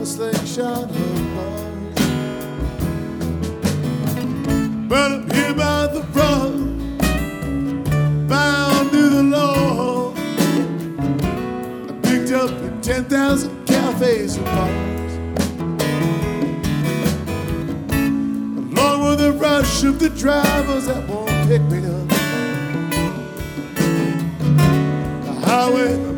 slingshot of bars. But I'm here by the front, bound to the law. I picked up in 10,000 cafes and bars, along with the rush of the drivers that won't pick me up. The highway